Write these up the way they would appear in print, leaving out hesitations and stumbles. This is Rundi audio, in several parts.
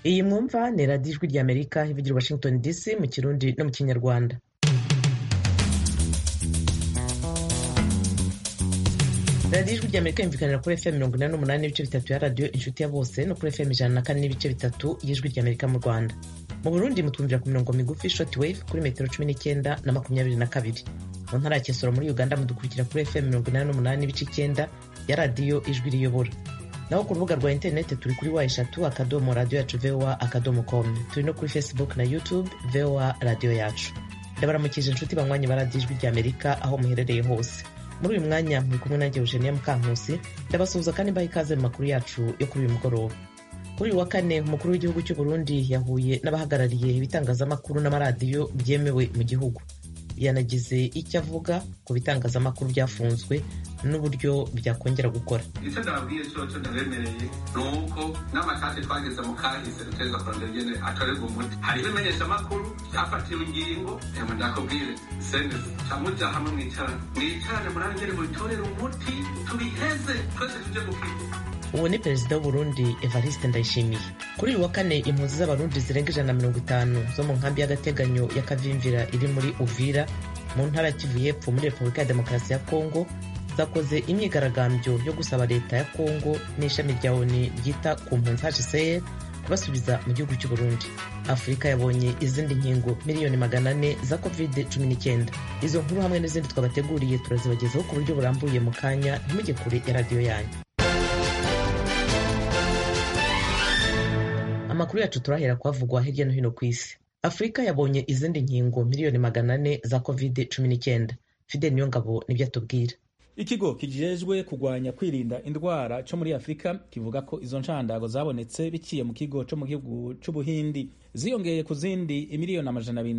Iyi mwumva ni radiyo ijwi ry'Amerika ivugira Washington DC mu Kirundi no mu Kinyarwanda. radiyo ijwi ry'Amerika yumvikanira kuri FM 88 n'ibice bitatu ya radiyo inshuti ya bose no kuri FM 104 n'ibice bitatu y'ijwi ry'Amerika mu Rwanda. Mu Burundi mutwumvira ku mirongo migufi shortwave kuri metero 19 na 22. Mu ntara ya Kisoro muri Uganda mudukurikira kuri FM 88 n'ibice 9 ya radiyo ijwi riyobora. Naho ku rubuga rwa interineti turi kuri wa3 radio yacu voa.com. Turi no kuri Facebook na YouTube VOA radio yacu. Ndabaramukije inshuti banywanyi ba radiyo ijwi ry'Amerika aho muherereye hose. Muri uyu mwanya muri kumwe nanjye Eugenia Mukankusi, ndabasuhuza kandi mbaha ikaze mu makuru yacu yo kuri uyu mugoroba. Kuri uyu wa kane umukuru w'igihugu cy'u Burundi yahuye n'abahagarariye ibitangazamakuru n'amaradiyo byemewe mu gihugu. Yanagize icyo avuga ku bitangazamakuru byafunzwe n'uburyo byakongera gukora. Icyo ndababwiye cyo ndabemereye nuko n'amakate twageze mu kahise duteza kurondegene atorerwa umuti. Hari ibimenyesha makuru cyafatiwe ingingo ndakubwire sende cyamuja hamwe mwicarane murangere mu bitorera umuti tubiheze twese tuje gukira. Uwo ni Perezida w'u Burundi Evariste Ndayishimiye. Kuri uyu wa kane impunzi z'abarundi zirenga 150 zo mu nkambi y'agateganyo ya Kavimvira iri muri Uvira mu ntara ya Kivu y'Epfo muri Repubulika ya Demokarasi ya Kongo zakoze imyigaragambyo yo gusaba leta ya Kongo n'ishami rya ONU ryita ku mpunzi HCR kubasubiza mu gihugu cy'u Burundi. Afurika yabonye izindi nkingo miliyoni 400 za COVID-19. Izo nkuru hamwe n'izindi twabateguriye turazibagezaho ku buryo burambuye mu kanya, ntimujye kure ya radiyo yanyu. Amakuru yacu turahera kwavugwa hirya no hino ku isi. Afurika yabonye izindi nkingo miliyoni 400 za COVID-19. Fidel Niyongabo nibyo atubwira. Ikigo kijejwe kugwanya kwirinda indwara cyo muri Afrika kivuga ko izo nshandago zabonetse biciye mu kigo cyo mu gihugu c'Ubuhindi, ziyongeye ku zindi miliyoni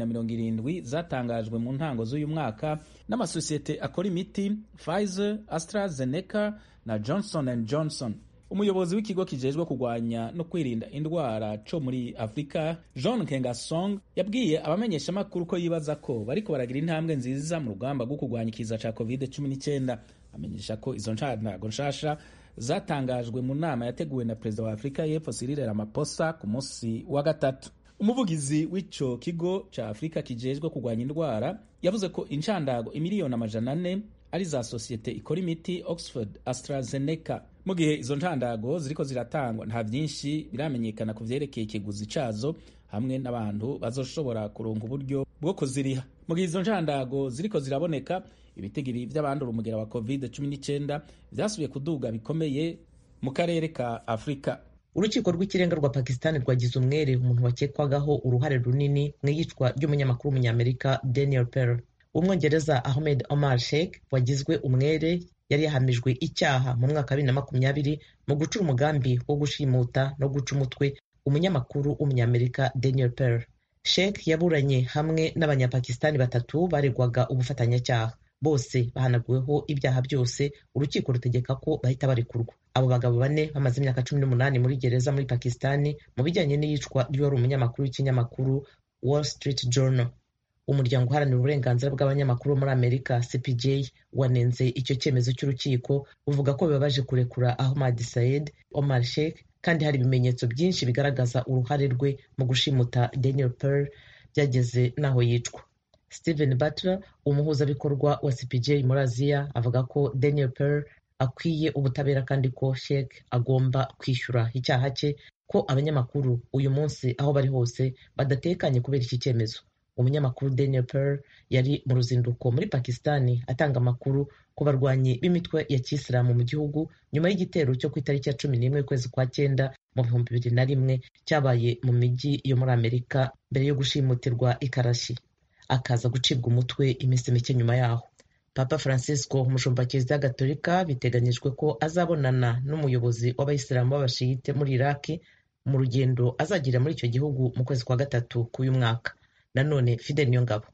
270 zatangajwe mu ntango z'uyu mwaka n'amasosiyete akora imiti Pfizer, AstraZeneca na Johnson & Johnson. Umuyobozi w'ikigo kijejwe kugwanya no kwirinda indwara cyo muri Afrika, John Nkengasong, yabwiye abamenyesha makuru ko yibaza ko bariko baragira intambwe nziza mu rugamba rwo kugwanya ikiza ca COVID-19. Amenyesha ko izo nshandago nshasha zatangajwe mu nama yateguwe na Perezida wa Afrika y'Epfo Cyril Ramaphosa ku munsi wa gatatu. Umuvugizi w'ico kigo ca Afrika kijejwe kugwanya indwara yavuze ko inshandago imiliyoni 400 ari za sosiyete ikora imiti Oxford AstraZeneca. Mu gihe izo nshandago ziriko ziratangwa nta byinshi biramenyekana ku vyerekeye ikiguzi cazo hamwe n'abantu bazoshobora kuronka uburyo bwo kuziriha. Mu gihe izo nshandago ziriko ziraboneka, ibitigiri vy'abandura umugera wa COVID-19 vyasubiye kuduga bikomeye mu karere ka Afrika. Urukiko rw'ikirenga rwa Pakistan rwagize umwere umuntu wakekwagaho uruhare runini mu iyicwa ry'umunyamakuru w'umunyamerika Daniel Pearl. Umwongereza Ahmed Omar Sheikh wagizwe umwere yari yahamijwe icyaha mu mwaka 2020 mu gucura umugambi wo gushimuta no guca umutwe umunyamakuru w'umunyamerika Daniel Pearl. Sheikh yaburanye hamwe n'abanyapakistani 3 baregwaga ubufatanyacyaha. Bose bahanaguweho ibyaha byose, urukiko rutegeka ko bahita barekurwa. Abo bagabo 4 bamaze imyaka 18 muri gereza muri Pakistani mu bijyanye n'iyicwa ry'uwari umunyamakuru w'ikinyamakuru Wall Street Journal. Umuryango uharanira uburenganzira bw'abanyamakuru muri Amerika CPJ wanenze icyo cyemezo cy'urukiko, uvuga ko bibabaje kurekura Ahmad Saeed Omar Sheikh kandi hari ibimenyetso byinshi bigaragaza uruhare rwe mu gushimuta Daniel Pearl byageze naho yicwa. Stephen Butler, umuhuzabikorwa wa CPJ muri Aziya, avuga ko Daniel Pearl akwiye ubutabera kandi ko Sheikh agomba kwishyura icyaha cye, ko abanyamakuru uyu munsi aho bari hose badatekanye kubera iki cyemezo. Umunyamakuru Daniel Pearl yari mu ruzinduko muri Pakistani atanga amakuru ku barwanyi b'imitwe ya Kisilamu mu gihugu nyuma y'igitero cyo ku itariki ya 11 kwezi kwa 9 mu 2001 cyabaye mu mijyi yo muri Amerika mbere yo gushimutirwa i Karachi, akaza gucibwa umutwe iminsi mike nyuma yaho. Papa Francisco, umushumba Kiliziya Gatolika, biteganyijwe ko azabonana n'umuyobozi w'abayisilamu b'abashiyite muri Iraki mu rugendo azagira muri icyo gihugu mu kwezi kwa 3 k'uyu mwaka. Nanone Fidel Niyongabo.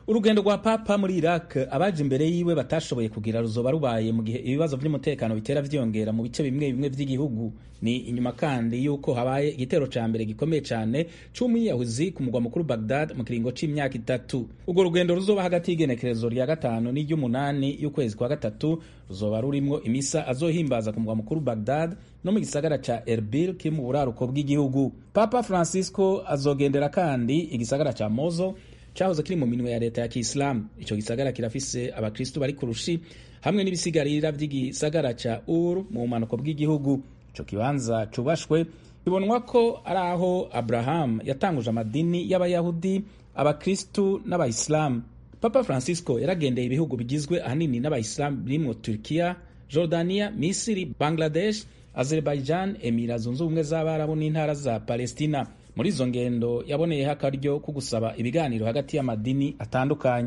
urugendo rwa papa muri Iraq abaje imbere yiwe batashoboye kugira ruzoba rubaye mu gihe ibibazo by'umutekano bitera vyongera mu bice bimwe bimwe vy'igihugu. Ni inyuma kandi yuko habaye igitero ca mbere gikomeye cane c'umwiyahuzi ku mugwa mukuru Baghdad mu kiringo c'imyaka 3. Urwo rugendo ruzoba hagati y'igenekerezo rya 5 n'iry'umunani y'ukwezi kwa 3 ruzoba rurimwo imisa azohimbaza ku mugwa mukuru Baghdad no mu gisagara ca Erbil kiri mu buraruko bw'igihugu. Papa Francisco azogendera kandi igisagara ca Mosul cahoze kiri mu minwe ya leta ya Kiislamu. Ico gisagara kirafise abakristo bari kurushi hamwe n'ibisigarira vy'igisagara ca Ur mu manuko bw'igihugu. Ico kibanza cubashwe bibonwa ko ari aho Abraham yatanguje amadini y'abayahudi, abakristo n'abayisilamu. Papa Francisco yaragendeye ibihugu bigizwe ahanini n'abayisilamu birimwo Turkiya, Jordania, Misiri, Bangladesh, Azerbaijan, Emira Zunze Ubumwe z'Abarabu n'intara za Palestina. Muri izo ngendo yaboneyeho akaryo ko gusaba ibiganiro hagati y'amadini atandukanye.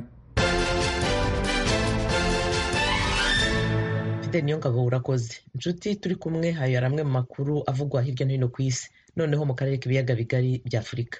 Niyongabo urakoze. Inshuti turi kumwe hayo aramwe mu makuru avugwa hirya no hino ku isi, noneho mu karere k'ibiyaga bigari bya Afurika.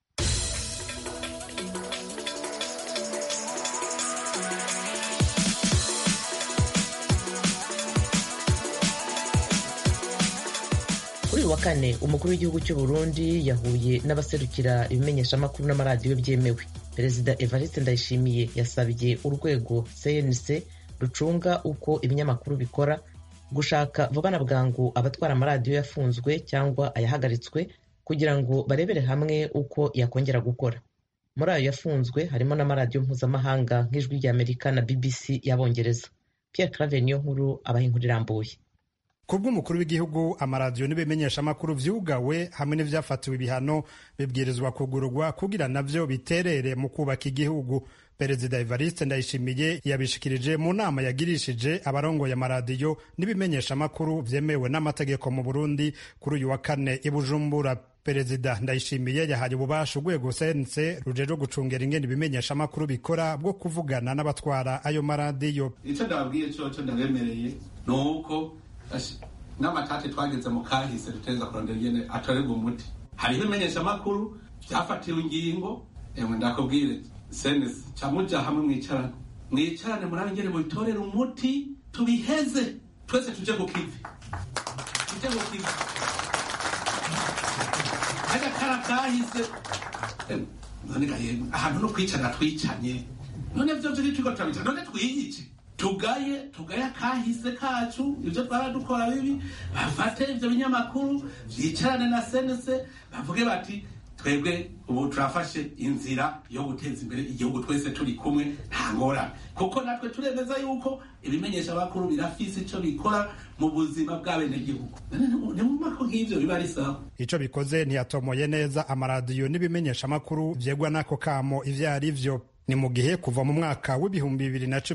Kuri wa kane umukuru w'igihugu cy'u Burundi yahuye n'abaserukira ibimenyeshamakuru n'amaradiyo byemewe. Perezida Evariste Ndayishimiye yasabye urwego CNC rucunga uko ibinyamakuru bikora gushaka vuba na bwangu abatwara amaradiyo yafunzwe cyangwa ayahagaritswe kugira ngo barebere hamwe uko yakongera gukora. Muri ayo yafunzwe harimo n'amaradiyo mpuzamahanga nk'Ijwi ry'Amerika na BBC y'Abongereza. Pierre Claver niyo nkuru abaha inkuru irambuye. Kubw'umukuru w'igihugu amaradiyo n'ibimenyeshamakuru vyugawe hamwe n'ivyafatiwe ibihano bibwirizwa kugurugwa kugira navyo biterere mu kubaka igihugu. Perezida Evariste Ndayishimiye yabishikirije mu nama yagirishije abarongoye amaradiyo n'ibimenyeshamakuru vyemewe n'amategeko mu Burundi kuri uyu wa kane i Bujumbura. Perezida Ndayishimiye yahaye ububasha urwego CNC rujeje gucungera ingene ibimenyeshamakuru bikora bwo kuvugana n'abatwara ayo maradiyo. Ico ndababwiye cyo ndabemereye nuko n'amatate twageze mu kahise duteza kurondera ingene atorerwa umuti. Hari ibimenyeshamakuru vyafatiwe ingingo ndakubwire CNC camuja hamwe mwicarane murabe ingene mubitorera umuti tubiheze twese tuje ku kivi. Haja karakahise none gaye ahantu no kwicara twicanye none vyo turi turabita none twiyice tugaye kahise kacu ivyo twaradukora bibi bafate ivyo binyamakuru vyicarane na CNC bavuge bati twebwe ubu turafashe inzira yo guteza imbere igihugu twese turi kumwe nta ngorane kuko natwe turemeza yuko ibimenyesha bakuru birafise ico bikora mu buzima bw'abenegihugu. Ni mu mako nk'ivyo biba ari sawa. Ico bikoze ntiyatomoye neza amaradiyo n'ibimenyesha makuru vyegwa nako kamo ivyo ari vyo. Ni mu gihe kuva mu mwaka w'ibihumbi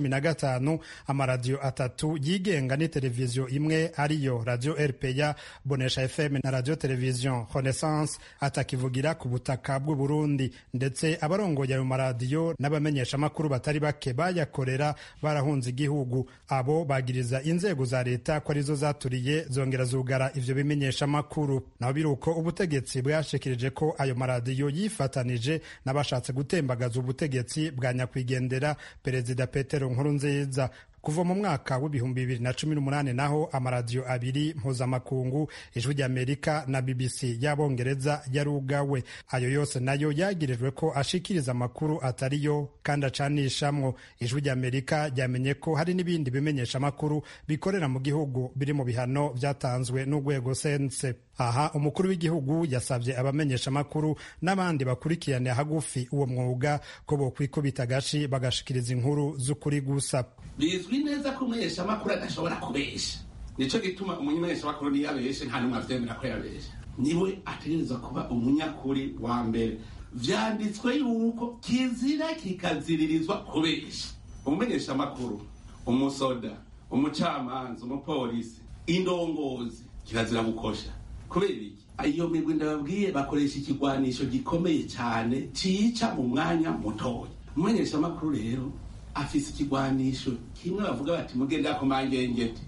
2015 amaradiyo 3 yigenga ni televiziyo imwe ariyo Radio RPA, Bonesha FM na Radio Television Renaissance atakivugira ku butaka bw'u Burundi, ndetse abarongoye ayo maradiyo n'abamenyesha makuru batari bake bayakorera barahunze igihugu. Abo bagiriza inzego za leta ko arizo zaturiye zongera zugara ivyo bimenyesha makuru. Naho biruko ubutegetsi bwashikirije ko ayo maradiyo yifatanije n'abashatse gutembagaza ubutegetsi bwa nyakwigendera Perezida Petero Nkurunziza. Kuva mu mwaka w'ibihumbi 2018 naho amaradiyo 2 mpuzamakungu Ijwi ry'Amerika na BBC y'Abongereza yarugawe. Ayo yose nayo yagirijwe ko ashikiriza amakuru atariyo kandi acanishamwo. Ijwi ry'Amerika ryamenye ko hari n'ibindi bimenyesha amakuru bikorera mu gihugu biri mu bihano vyatanzwe n'urwego CNC. Aha umukuru w'igihugu yasavye abamenyesha amakuru n'abandi bakurikirane hagufi uwo mwuga ko bokwikubita gashi bagashikiriza inkuru z'ukuri gusa. Bizwi neza ko umumenyesha amakuru adashobora kubesha. Nico gituma umumenyesha amakuru niyo abeshe nta numwe avyemera ko yabesha. Niwe ategerezwa kuba umunyakuri wa mbere. Vyanditswe yuko kizira kikaziririzwa kubesha. Umumenyesha amakuru, umusoda, umucamanza, umupolisi, indongozi kirazira gukosha. Kubera iki? Iyo migwi ndababwiye bakoresha ikigwanisho gikomeye cyane cica mu mwanya mutoya. Umumenyesha amakuru rero afise ikigwanisho kimwe bavuga bati mugenda ku mangengeti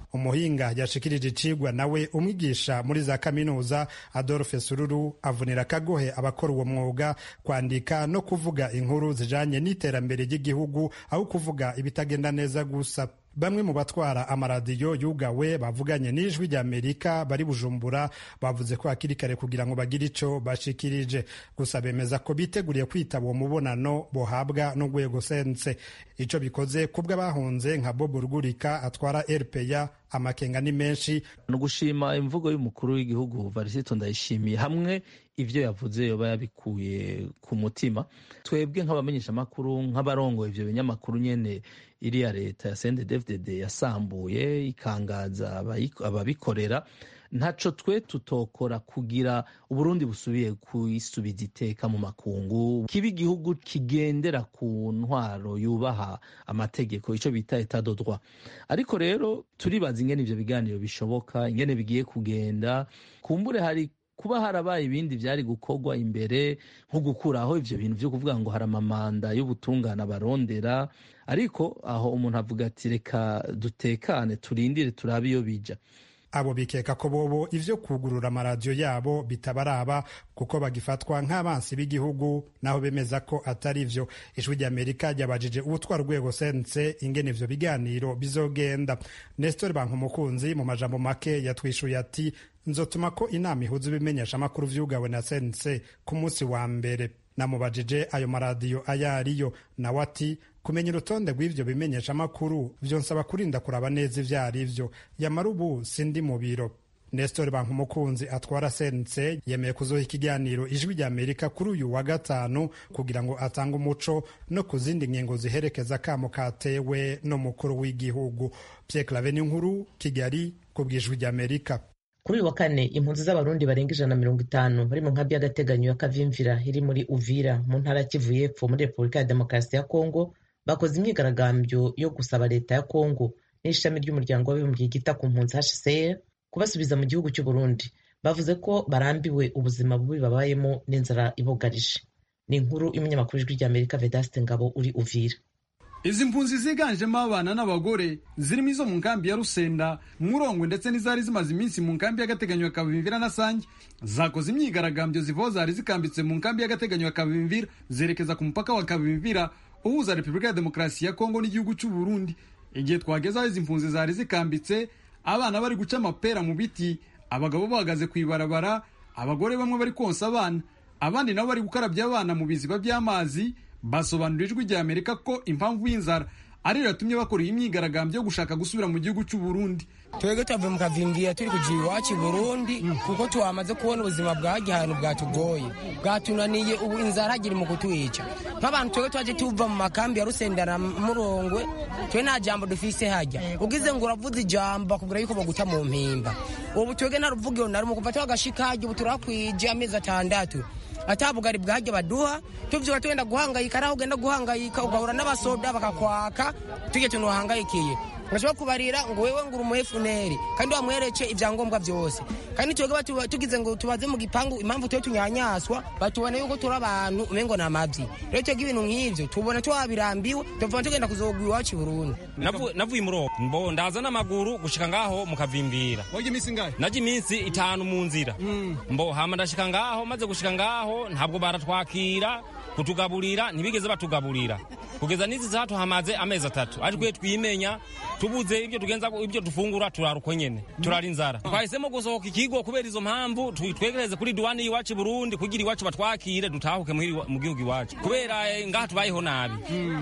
umuhinga yashikirije icigwa nawe umwigisha muri za kaminuza Adolphe Sururu avunira akagohe abakora uwo mwuga kwandika no kuvuga inkuru zijanye n'iterambere ry'igihugu aho kuvuga ibitagenda neza gusa. Bamwe mu batwara amaradiyo yugawe bavuganye n'ijwi ry'Amerika bari Bujumbura bavuze ko hakiri kare kugira ngo bagire ico bashikirije, gusa bemeza ko biteguriye kwitaba uwo mubonano bohabwa n'urwego sense. Ico bikoze kubwo abahunze nka Bob Rugurika atwara RPA amakenga ni menshi. No gushima imvugo y'umukuru w'igihugu Varisito Ndayishimiye hamwe ivyo yavuze yoba yabikuye ku mutima. Twebwe nk'abamenyesha makuru nk'abarongo ivyo binyamakuru nyene iriya leta ya CNDD-FDD yasambuye ikangaza ababikorera, ntaco twe tutokora kugira Uburundi busubiye kwisubiza iteka mu makungu, kiba igihugu kigendera ku ntwaro yubaha amategeko, ico bita etat de droit. Ariko rero turibaza ingene ivyo biganiro bishoboka, ingene bigiye kugenda. Kumbure hari kuba harabaye ibindi vyari gukorwa imbere nko gukuraho ivyo bintu vyo kuvuga ngo hari amamanda y'ubutungane barondera, ariko aho umuntu avuga ati reka dutekane turindire turabe iyo bija. Abo bikeka ko bobo ivyo kugurura amaradiyo yabo bitabaraba kuko bagifatwa nk'abansi b'igihugu, naho bemeza ko atari vyo. Ijwi ry'Amerika ryabajije ubutwara urwego sense ingene ivyo biganiro bizogenda. Nestor Bankumukunzi mu majambo make yatwishuye ati nzotuma ko inama ihuza ibimenyesha amakuru vyugawe na sense ku munsi wa mbere. Namubajije ayo maradiyo ayariyo, nawe ati kumenya urutonde rw'ivyo bimenyesha amakuru vyonsaba kurinda kuraba neza ivyo ari vyo, yamara ubu sindi mu biro. Nestor Bankumukunzi atwara sense yemeye kuzoha ikiganiro ijwi ry'Amerika kuri uyu wa gatanu kugira ngo atange umuco no ku zindi ngingo ziherekeza kamo katewe n'umukuru w'igihugu. Pierre Claver Ninkuru, Kigali, ku bw'ijwi ry'Amerika. Kuri uyu wa kane impunzi z'abarundi barenga 150 bari mu nkambi y'agateganyo ya Kavimvira iri muri Uvira mu ntara ya Kivu y'Epfo muri Repubulika ya Demokarasi ya Kongo bakoze imyigaragambyo yo gusaba leta ya Kongo n'ishami ry'umuryango w'abibumbye ryita ku mpunzi HCR kubasubiza mu gihugu cy'u Burundi. Bavuze ko barambiwe ubuzima bubi babayemo n'inzara ibugarije. Ni inkuru y'umunyamakuru w'ijwi ry'Amerika Vedaste Ngabo uri Uvira. Izi mpunzi ziganjemo abana n'abagore zirimo izo mu nkambi ya Rusenda, Murongwe ndetse n'izari zimaze iminsi mu nkambi y'agateganyo ya Kavimvira na Sange zakoze imyigaragambyo zivo zari zikambitse mu nkambi y'agateganyo ya Kavimvira zerekeza ku mupaka wa Kavimvira uhuza Repubulika ya Demokarasi ya Kongo n'igihugu cy'u Burundi. Igihe twagezaho izi mpunzi zari zikambitse, abana bari guca amapera mu biti, abagabo bahagaze ku ibarabara, abagore bamwe bari konsa abana, abandi nabo bari gukarabya abana mu biziba by'amazi. Basobanurira ijwi ry'Amerika ko impamvu y'inzara ariyo yatumye bakora iyi myigaragambyo yo gushaka gusubira mu gihugu cy'u Burundi. Twebwe tuvuye mu Kavimvira turi kugira iwacu i Burundi kuko twamaze kubona ubuzima bwa gihano bwatugoye bwatunaniye, ubu inzara iri mu kutwica. Nk'abantu twebwe twaje tuva mu makambi ya Rusenda na Murongwe, twe nta jambo dufise hajya, ugize ngo uravuze ijambo akubwira yuko baguta mu mpimba. Ubu twebwe naruvugiro nari mu kuva twagashika hajya, ubu turakwije amezi 6 atabugari bwajya baduha, tuvyuka tugenda guhangayika, naho ugenda guhangayika ugahura n'abasoda bakakwaka, tujye tunuhangayikiye ngashobora kubarira ngo wewe nguru mu FNL kandi wamwereke ivyangombwa byose, kandi twebwe tugize ngo tubaze mu gipangu impamvu twe tunyanyaswa batubona yuko turi abantu umengo na mabyi. Rero cyo ibintu nk'ivyo tubona twabirambiwe, tuvuga tugenda kuzogwa iwacu i Burundi. Navuye Murongwe mbo ndaza n'amaguru gushika ngaho mu Kavimvira. Waje iminsi ngahe? Naje iminsi 5 mu nzira. Mbo hama ndashika ngaho, maze gushika ngaho ntabwo baratwakira kutugaburira, ntibigeze batugaburira kugeza nizi zatu hamaze amezi 3 ariko twimenya tubuze ibyo tugenza ibyo dufungura turaruko nyene turari inzara. Twahisemo gusohoka ikigo kubera izo mpamvu, twegereze kuri duwani iwacu Burundi kugira iwacu batwakire dutahuke mu gihugu iwacu, kubera ngaha tubayeho nabi.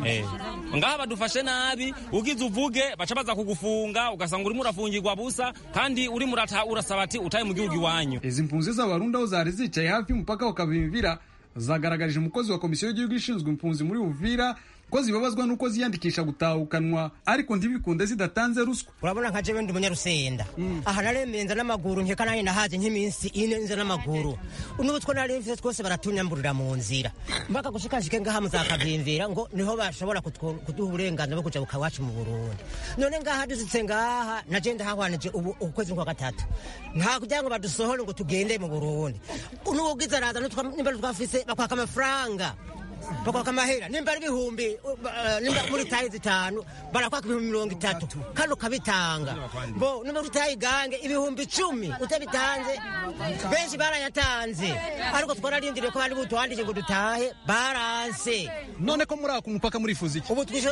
Ngaha badufashe nabi, ugize uvuge baca baza kugufunga ugasanga urimo urafungirwa busa kandi urimo urasaba ati utaye mu gihugu iwanyu. Izi mpunzi z'abarundi aho zari zicaye hafi y'umupaka wa Kavimvira zagaragarije umukozi wa komisiyo y'igihugu ishinzwe impunzi muri Uvira ko zibabazwa nuko ziyandikisha gutahukanwa ariko ntibikunde zidatanze ruswa. Urabona nka jewe ndi umunyarusenda, aha naremenza n'amaguru nkeka nanye nahaze nk'iminsi 4 nza n'amaguru, unubu two naremvise twose baratunyamburira mu nzira mpaka gushikashike ngaha mu za Kavimvira ngo niho bashobora kuduha uburenganzira bwo kuja bukawacu mu Burundi. None ngaha dusitse ngaha naje ndahahwanije ubu ukwezi kwa 3 nta kugira ngo badusohore ngo tugende mu Burundi. Unubu ugize araza nimba twafise bakwaka amafaranga bakwaka amahera nimba ari ibihumbi nimba muri tayi zitanu barakwaka ibihumbi 30 kandi ukabitanga bo nimba muri tayi gange ibihumbi 10 utabitanze benshi barayatanze ariko twararindiriye ko bari butwandike ngo dutahe baranse. None ko muri ako mupaka murifuza iki? Ubu twisho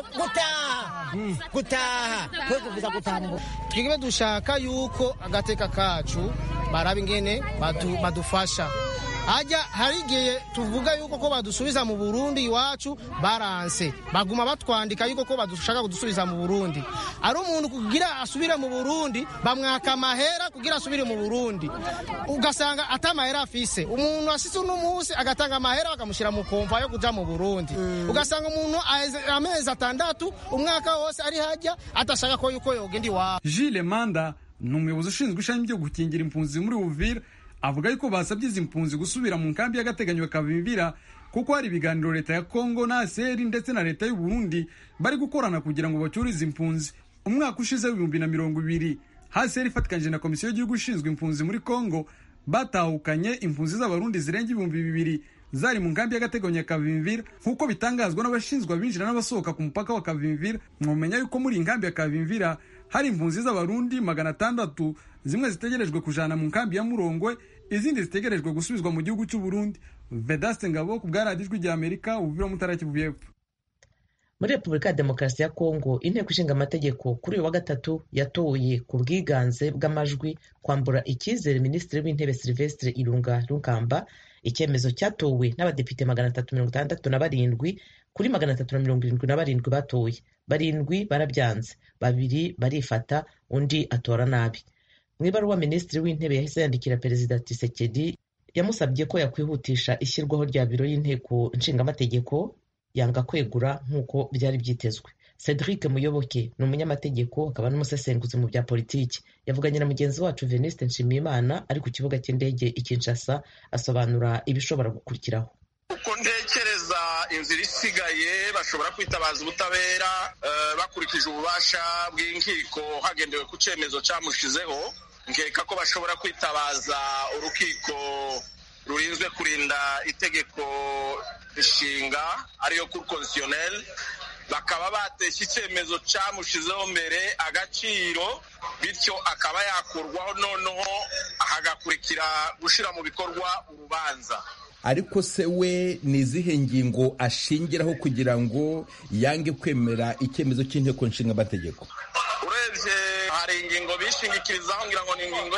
gutaha kweguza gutaha. Twigebe dushaka yuko agateka kacu barabe ingene badufasha. Ajya harigiye tuvuga yuko ko badusubiza mu Burundi iwacu baranse baguma batwandika yuko ko badushaka kudusubiza mu Burundi. Ari umuntu kugira asubire mu Burundi bamwaka amahera kugira asubire mu Burundi, ugasanga atamahera afise. Umuntu asise n'umunsi agatanga amahera bakamushira mu komva yo kuja mu Burundi, ugasanga umuntu amezi 6 umwaka wose ari hajya atashaka ko yuko yogenda iwacu. Gilles Manda n'umuyobozi ushinzwe ishami ryo gukingira impunzi muri Uvira avuga yuko basabye izi mpunzi gusubira mu nkambi y'agateganyo Kavimvira kuko hari ibiganiro leta ya Kongo na ASR ndetse na leta y'u Burundi bari gukorana kugira ngo bacyure izi mpunzi. Umwaka ushize 2020 ASR ifatikanye na komisiyo y'igihugu ishinzwe impunzi muri Kongo batahukanye impunzi z'abarundi zirenga 2,000 zari mu nkambi y'agateganyo Kavimvira nkuko bitangazwa n'abashinzwe abinjira n'abasohoka ku mupaka wa Kavimvira. Mwomenya yuko muri nkambi ya Kavimvira hari impunzi z'abarundi 600 zimwe zitegerejwe kujana mu nkambi ya Murongwe, izindi zitegerejwe gusubizwa mu gihugu cy'u Burundi. Vedaste Ngabo ku bwaradijwe rya Amerika Uvira mu Taraki Buyepfo. Muri Repubulika ya Demokarasi ya Kongo, inteko ishinga amategeko kuri uyu wa gatatu yatoye ku bwiganze bw'amajwi kwambura icyizere Minisitiri w'Intebe Sylvestre Ilunga Lunkamba. Icyemezo cyatowe n'abadepite 367 kuri 377 batoye. 7 barabyanze, 2 barifata, undi atora nabi. Mu ibaruwa Minisitiri w'Intebe yahise yandikira Perezida Tshisekedi yamusabye ko yakwihutisha ishyirwaho rya biro y'inteko nshingamategeko yanga kwegura nk'uko byari byitezwe. Cedric Muyoboke ni umunyamategeko akaba n'umusesenguzi mu bya politiki, yavuganye na mugenzi wacu Venuste Nshimiyimana ari ku kibuga cy'indege i Kinshasa asobanura ibishobora gukurikiraho. Uko ntekereza inzira isigaye bashobora kwitabaza ubutabera bakurikije ububasha bw'inkiko hagendewe ku cyemezo cyamushizeho. Nkeka ko bashobora kwitabaza urukiko rurinzwe kurinda itegeko nshinga ariyo Cour constitutionnelle, bakaba bateshye icyemezo cyamushizeho mbere agaciro, bityo akaba yakurwaho noneho hagakurikira gushira mu bikorwa urubanza. Ariko se we ni izihe ngingo ashingiraho kugira ngo yange kwemera icyemezo cy'inteko nshinga amategeko? Urebye hari ingingo bishingikirizaho ngira ngo ni ingingo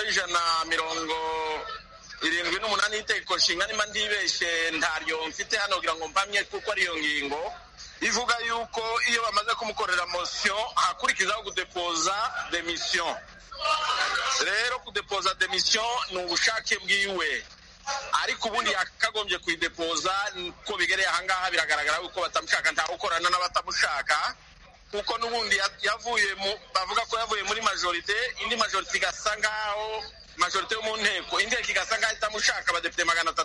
y'178 y'Itegeko Nshinga, niba ndibeshye ntaryo mfite hano kugira ngo mpamye kuko ariyo ngingo ivuga yuko iyo bamaze kumukorera motion hakurikizaho kudepoza demission. Rero kudepoza demission ni ubushake bwiwe, ariko ubundi yakagombye kuidepoza ko bigereye ahangaha biragaragara uko batamushaka nta ukorana n'abatamushaka, kuko n'ubundi yavuye bavuga ko yavuye muri majorite, indi majorite igasa ngaho majorite yo mu nteko, inteko igasa ngaho itamushaka abadepite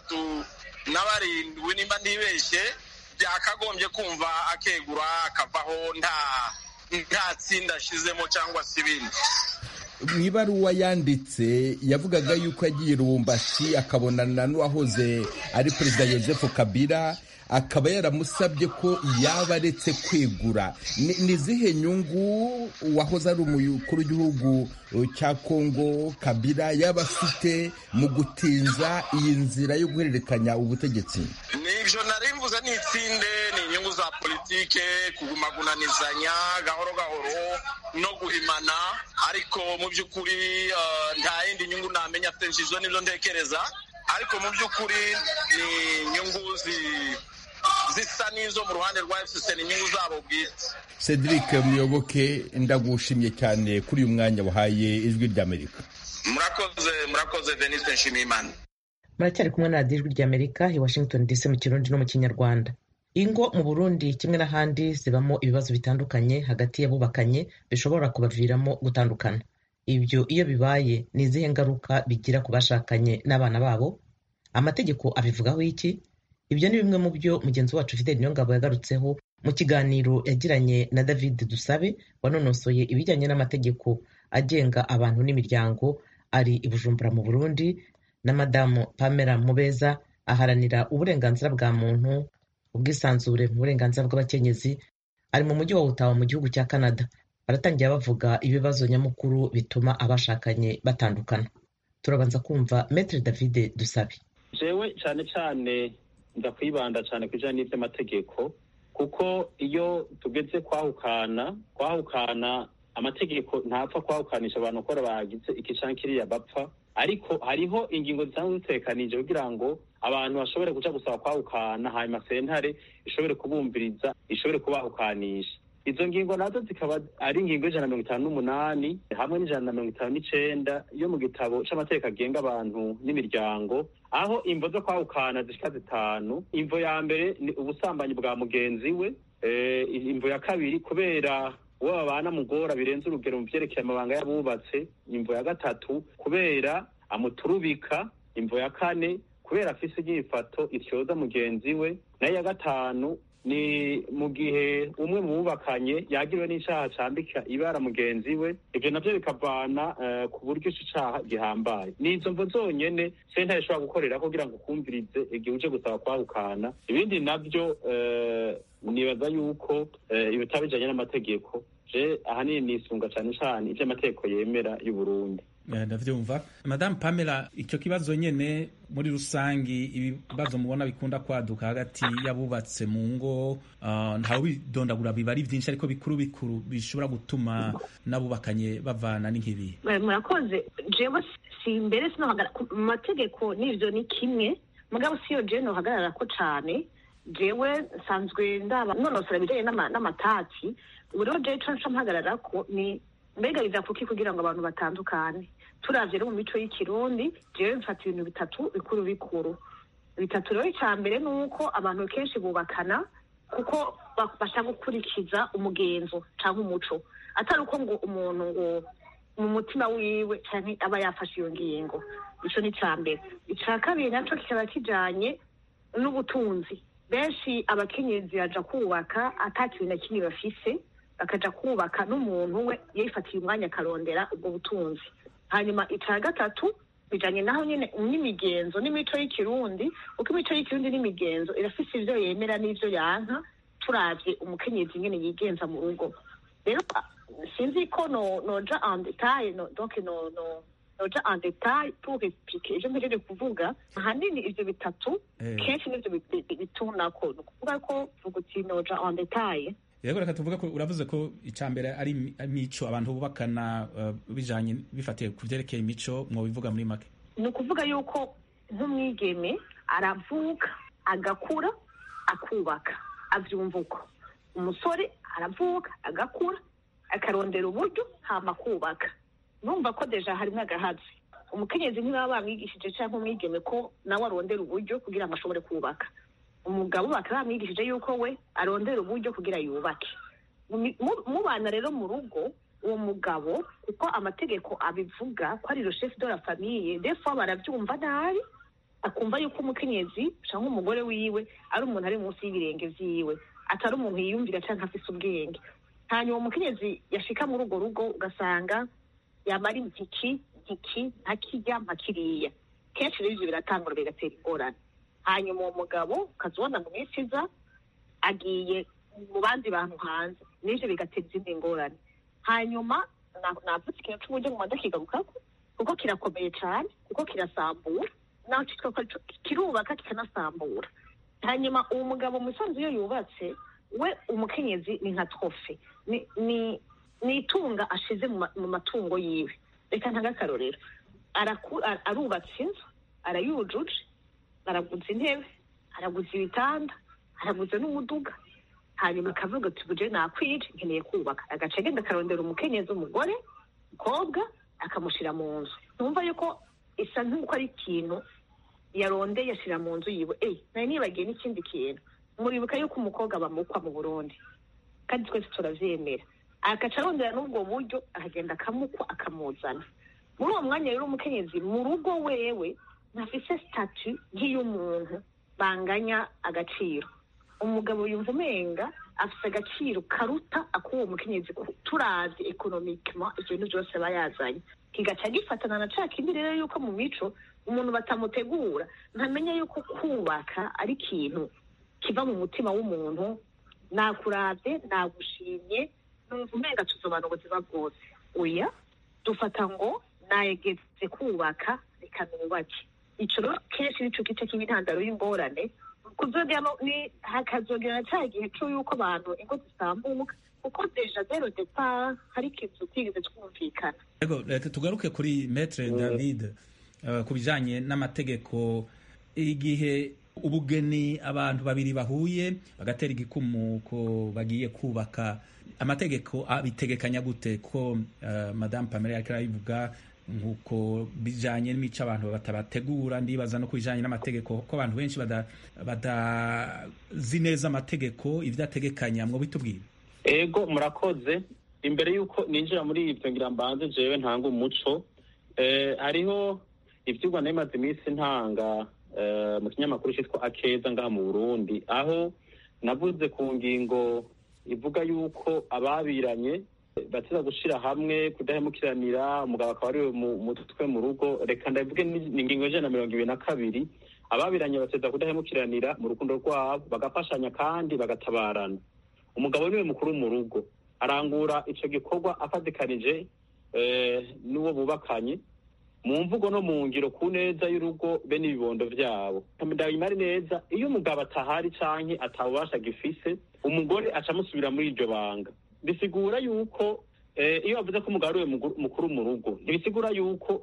307 nimba ndibeshye, byakagombye kumva akegura akavaho nta tsinda ashizemo cyangwa se ibindi. Mu ibaruwa yanditse yavugaga yuko yagiye Lubumbashi akabonana n'uwahoze ari Perezida Joseph Kabila, akaba yaramusabye ko yaba aretse kwegura. Ni zihe nyungu wahoze ari umukuru w'igihugu cya Kongo Kabila yaba afite mu gutinza iyi nzira yo guhererekanya ubutegetsi? Nibyo narimvuze ni itsinde, ni inyungu za politike, kugumagunanizanya gahoro gahoro no guhimana, ariko mu by'ukuri nta yindi nyungu namenya afite nshizwe n'ibyo ntekereza, ariko mu by'ukuri ni inyungu zisa n'izo mu ruhande rwa FCC, ni inyungu zabo bwite. Cedric Muyoboke, ndagushimye cyane kuri uyu mwanya wahaye Ijwi ry'Amerika. Murakoze Venuste Nshimiyimana. Muracyari kumwe na Ijwi ry'Amerika i Washington DC mu Kirundi no mu Kinyarwanda. Ingo mu Burundi kimwe n'ahandi zibamo ibibazo bitandukanye hagati y'abubakanye bishobora kubaviramo gutandukana. Ibyo iyo bibaye ni izihe ngaruka bigira ku bashakanye n'abana babo? Amategeko abivugaho iki? Ibyo ni bimwe mu byo mugenzi wacu Fidel Niyongabo yagarutseho mu kiganiro yagiranye na David Dusabe wanonosoye ibijyanye n'amategeko agenga abantu n'imiryango, ari i Bujumbura mu Burundi, na Madamu Pamela Mubeza aharanira uburenganzira bwa muntu ubwisanzure mu burenganzira bw'abakenyezi ari mu mujyi wa Ottawa mu gihugu cya Canada. Baratangira bavuga ibibazo nyamukuru bituma abashakanye batandukana. Turabanza kumva Maître David Dusabe. Jewe cyane cyane ndakwibanda cyane ku bijyanye n'iby'amategeko, kuko iyo tugeze kwahukana amategeko ntapfa kwahukanisha abantu ko bagize iki canke kiriya bapfa, ariko hariho ingingo zisanzwe zitekanije kugira ngo abantu bashobore kuja gusaba kwahukana, hanyuma sentare ishobore kubumviriza, ishobore kubahukanisha. Izo ngingo nazo zikaba ari ingingo y'158 hamwe n'159 yo mu gitabo c'amategeko agenga abantu n'imiryango, aho imvo zo kwahukana zishika 5. Imvo ya mbere ni ubusambanyi bwa mugenzi we, imvo ya kabiri kubera uwo babana mugora birenze urugero mu vyerekeye amabanga y'abubatse, imvo ya gatatu kubera amuturubika, imvo ya kane kubera afise inyifato ityoza mugenzi we, nayo ya gatanu ni mu gihe umwe mu bubakanye yagiriwe n'icaha cambika ibara mugenzi we. Ivyo navyo bikavana ku buryo ico caha gihambaye. Nizo mvo zonyene sentare ishobora gukorera kugira ngo ukumvirize igihe uje gusaba kwahukana. Ibindi navyo nibaza yuko ibitaba bijanye n'amategeko, je ahanini nisunga cane cane ivy'amategeko yemera y'Uburundi. Ndavyumva. Madame Pamela, icyo kibazo nyene muri rusangi ibibazo mubona bikunda kwaduka hagati y'abubatse mu ngo, ntawe bidondagura biba ari byinshi, ariko bikuru bishobora gutuma n'abubakanye bavana n'inkibi. Murakoze. Jewe si mbere sinohagara mu mategeko, n'ivyo ni kimwe, mugabo siyo je nohagarara ko cane. Jewe nsanzwe ndaba nonosora bijanye n'amatati, ubu rero je ico mpagarara ko ni mbega biza kuki kugira ngo abantu batandukane. Turavye rero mu mico y'ikirundi, jewe mfata ibintu bitatu bitatu rero. Icya mbere ni uko abantu kenshi bubakana kuko bashaka gukurikiza umugenzo cyangwa umuco, atari uko ngo umuntu ngo mu mutima wiwe cyane aba yafashe iyo ngingo. Ico ni icya mbere. Icya kabiri naco kikaba kijanye n'ubutunzi. Benshi abakenyezi baja kubaka atakintu na kimwe bafise, akaja kubaka n'umuntu we yifatiye umwanya akarondera ubwo butunzi. Hanyuma icya gatatu bijanye naho nyene n'imigenzo n'imico y'ikirundi, uko imico y'ikirundi n'imigenzo irafise ivyo yemera n'ivyo yanka, turavye umukenyezi nyene yigenza mu rugo. Rero sinzi ko noja en détail, noja en détail pour expliquer ivyo mpejeje kuvuga. Ahanini ivyo bitatu kenshi nivyo bitunako, ni ukuvuga ko vuga uti noja en détail. Yego, reka tuvuga ko uravuze ko icambere ari imico abantu bubakana, bijanye bifatiye ku vyerekeye imico, mwo bivuga muri make. Ni ukuvuga yuko nk'umwigeme aravuka agakura akubaka, avyumva uko. Umusore aravuka agakura akarondera uburyo hama kubaka. Numva ko deja harimwo agahazi. Umukenyezi ntibaba bamwigishije canke umwigeme ko nawe arondera uburyo kugira ngo ashobore kubaka. Umugabo bakaba bamwigishije yuko we arondera uburyo kugira yubake. Mubana rero mu rugo, uwo mugabo kuko amategeko abivuga ko ari le chef de la famille, des fois baravyumva nabi, akumva yuko umukenyezi canke umugore wiwe ari umuntu ari munsi y'ibirenge vyiwe, atari umuntu yiyumvira canke afise ubwenge. Hanyuma umukenyezi yashika muri urwo rugo ugasanga yamara intiki ntakirya mpakiriya. Kenshi rero ivyo biratangura bigatera ingorane. Hanyuma uwo mugabo ukazibona mu minsi iza agiye mu bandi bantu hanze, n'ivyo bigatera izindi ngorane. Hanyuma navuze ikintu c'uburyo nguma ndakigarukako kuko kirakomeye cane, kuko kirasambura, naho citwa ko kirubaka kikanasambura. Hanyuma uwo mugabo musanzu iyo yubatse, we umukenyezi ni nka trofe, ni itunga ashize mu matungo yiwe. Reka ntagakarorero, arubatse inzu, arayujuje, araguze intebe, araguze ibitanda, araguze n'umuduga. Hanyuma akavuga ati buje nakwije nkeneye kubaka, agaca agenda akarondera umukenyezi, umugore, umukobwa, akamushira mu nzu. Numva yuko isa nk'uko ari ikintu yarondeye yashira mu nzu yiwe. Nari nibagiye n'ikindi kintu. Muribuka yuko umukobwa bamukwa mu Burundi, kandi twese turavyemera. Agaca arondera n'ubwo buryo, akagenda akamukwa akamuzana. Muri uwo mwanya rero umukenyezi mu rugo wewe ntafise statut nk'iy'umuntu banganya agaciro. Umugabo yumva umenga afise agaciro karuta akuwo mukenyezi, turavye economiquement ibintu byose bayazanye. Kigaca gifatana na ca kindi rero yuko mu mico umuntu batamutegura, ntamenya yuko kubaka ari ikintu kiva mu mutima w'umuntu, nakuravye nagushimye numva umenga tuzobana ubuzima bwose. Oya, dufata ngo nayegeze kubaka reka nubake. Ico rero kenshi nico gice cy'intandaro y'ingorane, hakazogera na cya gihe co yuko abantu ingo zisambuka, kuko deja zero depart hari ikintu tutigeze twumvikana. Reka tugaruke kuri Maître David ku bijanye n'amategeko. Igihe ubugeni abantu babiri bahuye bagatera igikumu ko bagiye kubaka, amategeko abitegekanya gute? Ko Madame Pamela yariko arabivuga nkuko bijanye n'imico abantu batabategura, ndibaza no kubijanye n'amategeko ko abantu benshi badazi neza amategeko ivyo ategekanya. Mwo bitubwira? Ego, murakoze. Imbere yuko ninjira muri ivyo ngira mbanze jewe ntanga umuco. Hariho ivyigwa namaze iminsi ntanga mu kinyamakuru cyitwa Akeza ngaha mu Burundi, aho navuze ku ngingo ivuga yuko ababiranye bateza gushira hamwe, kudahemukiranira, umugabo akaba ariwe mutwe mu rugo. Reka ndavuge ni ingingo y'ijana na 22. Ababiranye bateza kudahemukiranira mu rukundo rwabo, bagafashanya kandi bagatabarana. Umugabo niwe mukuru mu rugo, arangura ico gikorwa afatikanije n'uwo bubakanye mu mvugo no mu ngiro ku neza y'urugo be n'ibibondo vyabo. Ndabimari neza, iyo umugabo atahari canke atabubasha gifise, umugore aca musubira muri iryo banga. Bisigura yuko iyo avuze ko umugabo ariwe mukuru mu rugo, ntibisigura yuko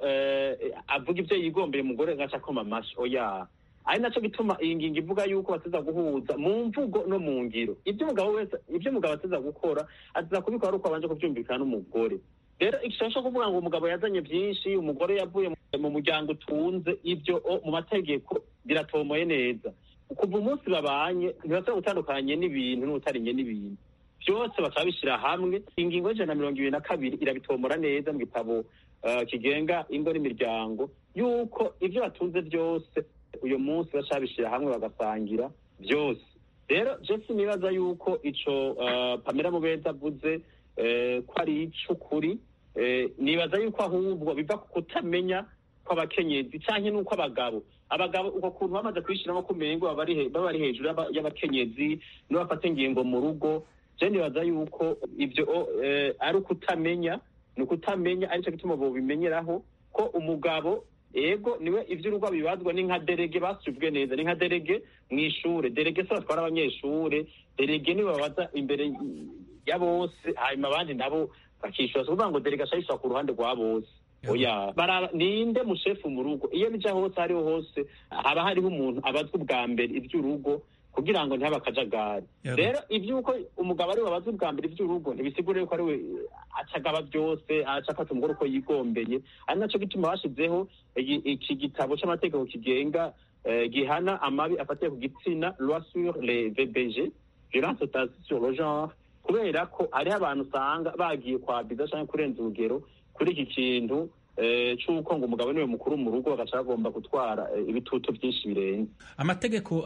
avuga ivyo yigombeye umugore ngaca akoma amashi. Oya, ari naco gituma iyi ngingo ivuga yuko bateza guhuza mu mvugo no mu ngiro. Ivyo umugabo ateza gukora ateza kubikora ari uko abanje kuvyumvikana n'umugore. Rero ikishasha kuvuga ngo umugabo yazanye byinshi, umugore yavuye mu muryango utunze, ivyo mu mategeko biratomoye neza. Kuva umunsi babanye ntibashobora gutandukanye n'ibintu n'utarinye n'ibintu, byose bakabishira hamwe. Ingingo y'ijana na 22 irabitomora neza mu gitabo kigenga ingo n'imiryango, yuko ivyo batunze byose uyu munsi bacabishira hamwe bagasangira byose. Rero Jesse nibaza yuko ico Pamela Mubeza avuze ko ari icukuri. Nibaza yuko ahubwo biva ku kutamenya kw'abakenyezi canke nuko abagabo uko kuntu bamaze kwishiramo kumengo baba ari hejuru y'abakenyezi n'abafata ingingo mu rugo. Je nibaza yuko ivyo ari ukutamenya, ni ukutamenya, arico gituma bo bimenyeraho ko umugabo ego niwe ivy'urugo bibazwa. Ni nka derege basubwe neza, ni nka derege mw'ishure. Derege se batwara abanyeshure, derege niwe babaza imbere ya bose, hanyuma abandi nabo bakishura. Kuvuga ngo derege ashayishwa ku ruhande rwa bose. Oya, ninde mushefu mu rugo? Iyo bija hose hariho hose haba hariho umuntu abazwa ubwa mbere ivy'urugo kugira ngo ntihaba akajagari. Rero ivy'uko umugabo ariwe abazwa ubwa mbere ivy'urugo ntibisigure yuko ariwe acagaba byose, acafata umugore uko yigombeye. Ari naco gituma bashizeho iki gitabo c'amategeko kigenga gihana amabi afatiye ku gitsina, loi sur les VBG, violence sur le genre, kubera ko hariho abantu usanga bagiye kwabiza canke kurenza urugero kuri iki kintu c'uko ngo umugabo niwe mukuru mu rugo bagaca bagomba gutwara ibitutu byinshi birenze. Amategeko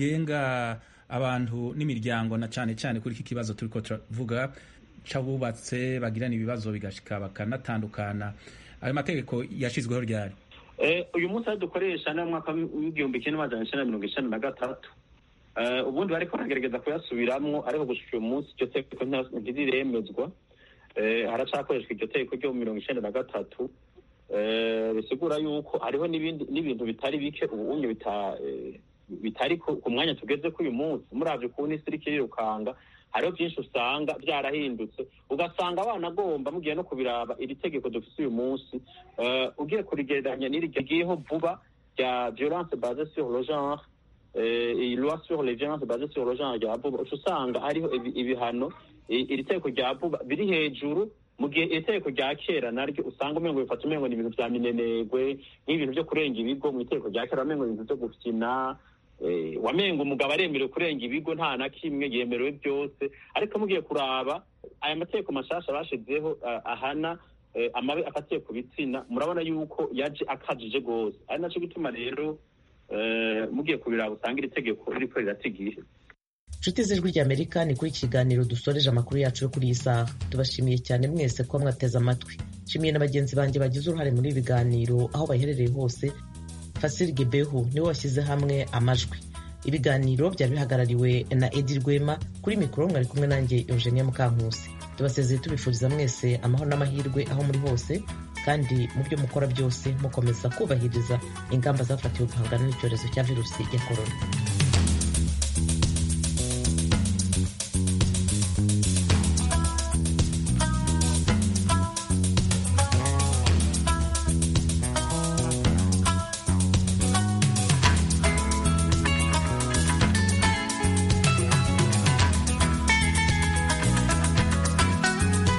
agenga abantu n'imiryango, na cane cane kuri iki kibazo turiko turavuga c'abubatse bagirana ibibazo bigashika bakanatandukana, ayo mategeko yashizweho ryari? Uyu munsi ari dukoresha no mu mwaka w'1993. Ubundi bariko baragerageza kuyasubiramwo, ariko gushika uyu munsi iryo tegeko ntiriremezwa. Haracakoreshwa iryo tegeko ryo mu 1993. Bisigura yuko hariho n'ibintu bitari bike ubunye bitari ku mwanya tugeze ko uyu munsi. Muravye ukuntu isi iriko irirukanga, hariho byinshi usanga byarahindutse, ugasanga abanagomba mugiye no kubiraba iri tegeko dufise uyu munsi, ugiye kurigereranya n'irigiyeho vuba rya violence basée sur le genre, loi sur les violences basées sur le genre rya vuba, usanga hariho ibihano iri tegeko rya vuba biri hejuru, mu gihe iri tegeko rya kera naryo usanga umengo bifata umengo ni ibintu vya minenegwe, nk'ibintu vyo kurenga ibigo. Mu itegeko rya kera umengo ibintu vyo gufyina, wamengo umugabo aremerewe kurenga ibigo nta na kimwe, yemerewe byose. Ariko mugiye kuraba aya mategeko mashasha bashizeho ahana amabi afatiye ku bitsina, murabona yuko yaje akajije gose. Ari naco gituma rero mugiye kubiraba usanga iri tegeko ririko riratigihe. Nshuti z'Ijwi ry'Amerika, ni kuri kiganiro dusoreje amakuru yacu yo kuri iyi saha. Tubashimiye cyane mwese ko mwateze amatwi. Nshimiye na bagenzi banjye bagize uruhare muri ibi biganiro aho baherereye hose. Fasil Gebehu niwe washyize hamwe amajwi. ibiganiro byari bihagarariwe na Edi Rwema, kuri mikoro mwari kumwe nanjye Eugenie Mukankusi. Tubasezeye tubifuriza mwese amahoro n'amahirwe aho muri hose, kandi mu byo mukora byose mukomeza kubahiriza ingamba zafatiwe guhangana n'icyorezo cya virusi ya korona.